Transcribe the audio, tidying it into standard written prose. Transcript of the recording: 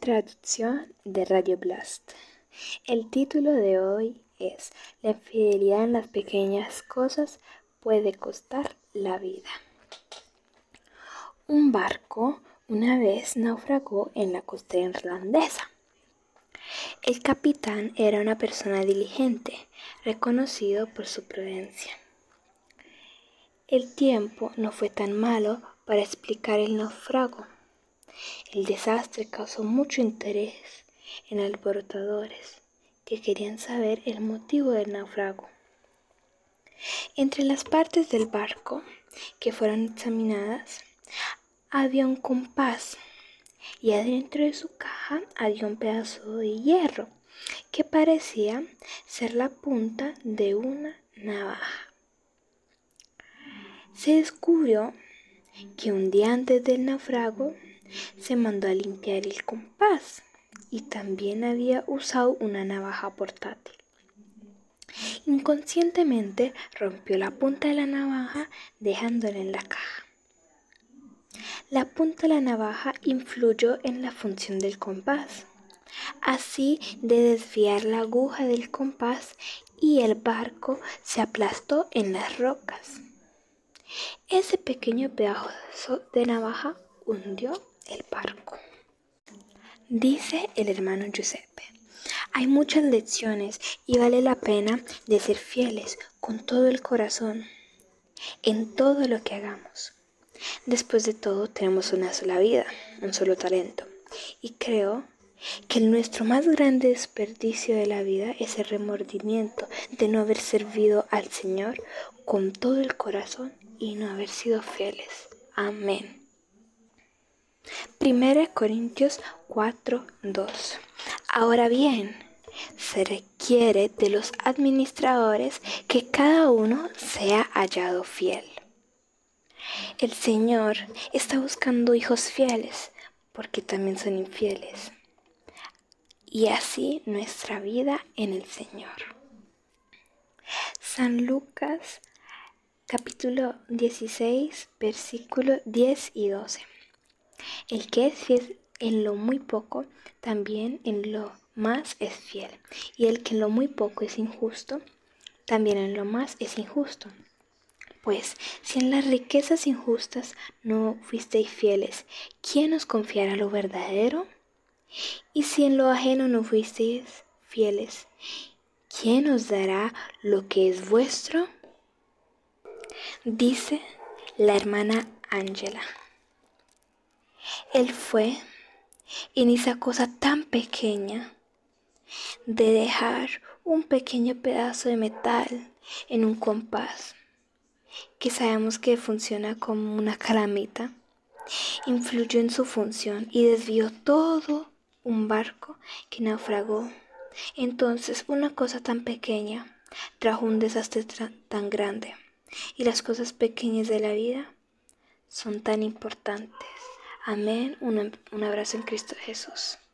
traducción de Radio Blast. El título de hoy es La infidelidad en las pequeñas cosas puede costar la vida. Un barco una vez naufragó en la costa irlandesa. El capitán era una persona diligente, reconocido por su prudencia. El tiempo no fue tan malo para explicar el naufrago. El desastre causó mucho interés en alborotadores que querían saber el motivo del naufrago. Entre las partes del barco que fueron examinadas había un compás y adentro de su caja había un pedazo de hierro que parecía ser la punta de una navaja. Se descubrió que un día antes del naufrago se mandó a limpiar el compás y también había usado una navaja portátil. Inconscientemente rompió la punta de la navaja dejándola en la caja. La punta de la navaja influyó en la función del compás, así de desviar la aguja del compás y el barco se aplastó en las rocas. Ese pequeño pedazo de navaja hundió el barco. Dice el hermano Giuseppe: hay muchas lecciones y vale la pena de ser fieles con todo el corazón en todo lo que hagamos. Después de todo, tenemos una sola vida, un solo talento. Y creo que nuestro más grande desperdicio de la vida es el remordimiento de no haber servido al Señor con todo el corazón y no haber sido fieles. Amén. 1 Corintios 4:2. Ahora bien, se requiere de los administradores que cada uno sea hallado fiel. El Señor está buscando hijos fieles, porque también son infieles. Y así nuestra vida en el Señor. San Lucas, capítulo 16, versículos 10 y 12. El que es fiel en lo muy poco, también en lo más es fiel. Y el que en lo muy poco es injusto, también en lo más es injusto. Pues, si en las riquezas injustas no fuisteis fieles, ¿quién os confiará lo verdadero? Y si en lo ajeno no fuisteis fieles, ¿quién os dará lo que es vuestro? Dice la hermana Ángela. Él fue en esa cosa tan pequeña de dejar un pequeño pedazo de metal en un compás, que sabemos que funciona como una calamita, influyó en su función y desvió todo un barco que naufragó. Entonces, una cosa tan pequeña trajo un desastre tan grande, y las cosas pequeñas de la vida son tan importantes. Amén. Un abrazo en Cristo Jesús.